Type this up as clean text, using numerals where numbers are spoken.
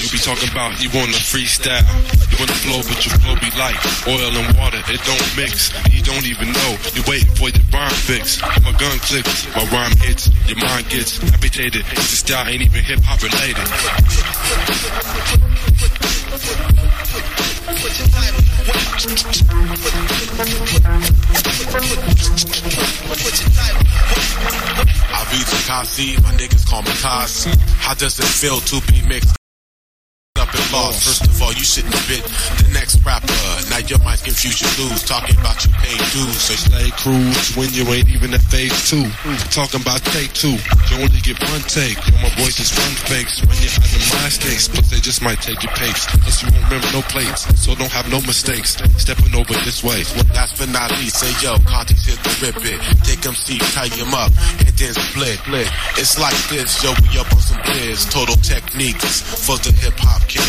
You be talking about you wanna freestyle. You wanna flow, but your flow be like oil and water. It don't mix. You don't even know. You waiting for your rhyme fix. My gun clicks, my rhyme hits. Your mind gets amputated. This style ain't even hip hop related. I be Takashi, my niggas call me Kasi. How does it feel to be mixed up and lost? First of all, you shouldn't have been the next rapper. Now your mind's confused, you lose. Talking about you paying dues. So stay cruise when you ain't even at phase 2. Talking about take 2. You only get one take. Yo, my voice is fun fakes. When you're out of mind states, but they just might take your pace. Plus you won't remember no plates, so don't have no mistakes. Stepping over this way. Last but not least, say yo, Conti's here to rip it. Take them seats, tie him up, and then split. It's like this, yo, we up on some biz. Total techniques for the hip hop kid.